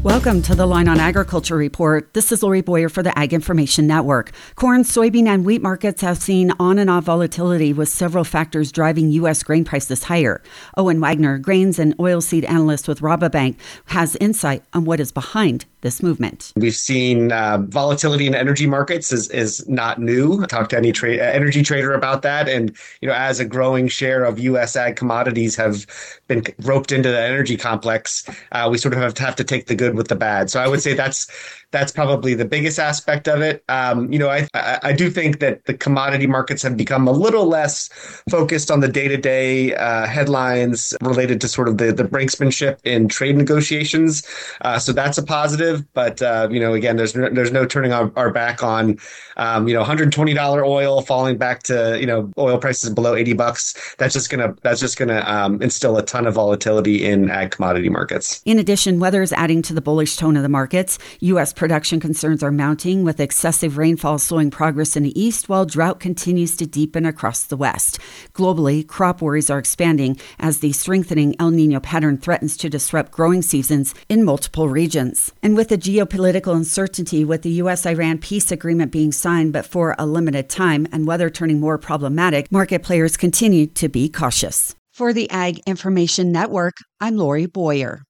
Welcome to the Line on Agriculture Report. This is Lori Boyer for the Ag Information Network. Corn, soybean, and wheat markets have seen on and off volatility with several factors driving U.S. grain prices higher. Owen Wagner, grains and oilseed analyst with Rabobank, has insight on what is behind this movement. We've seen volatility in energy markets is not new. I talked to any energy trader about that. And, as a growing share of U.S. ag commodities have been roped into the energy complex, we sort of have to take the good with the bad. So I would say that's probably the biggest aspect of it. I do think that the commodity markets have become a little less focused on the day-to-day headlines related to sort of the brinksmanship in trade negotiations. So that's a positive. But, again, there's no turning our back on, $120 oil falling back to, oil prices below $80. That's just gonna instill a ton of volatility in ag commodity markets. In addition, weather is adding to the bullish tone of the markets. U.S. production concerns are mounting with excessive rainfall slowing progress in the east while drought continues to deepen across the west. Globally, crop worries are expanding as the strengthening El Nino pattern threatens to disrupt growing seasons in multiple regions. And with the geopolitical uncertainty with the U.S.-Iran peace agreement being signed but for a limited time and weather turning more problematic, market players continue to be cautious. For the Ag Information Network, I'm Lori Boyer.